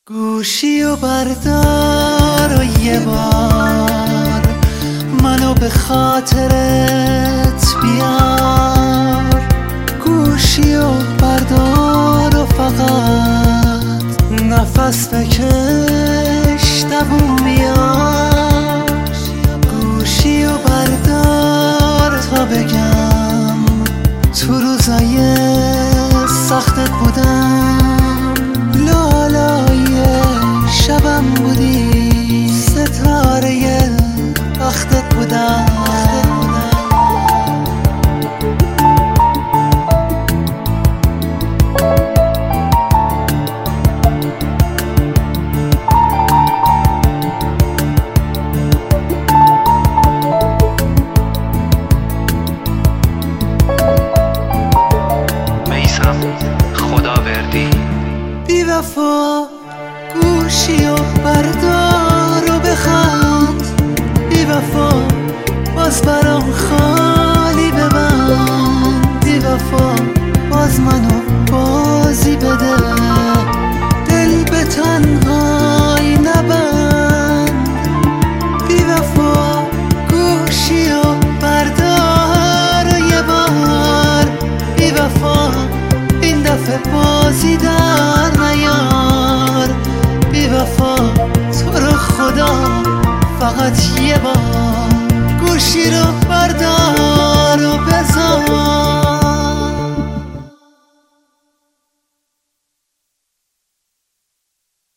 گوشی و بردار و یه بار منو به خاطرت بیار. گوشی و بردار و فقط نفس بکش دووم بیار. گوشی و بردار تا بگم تو روزای سختت بودم، لالای شبم بودی، ستاره بختت بودم. بی وفا گوشی و بردار و بخند، بی وفا باز برام خالی ببند. بی وفا باز منو بازی بده، دل به تنهایی نبند. بی وفا گوشی و بردار و یه بار، بی وفا این دفعه بازی در نیار. بی وفا تو رو خدا فقط یه بار گوشی رو بردار و بذار.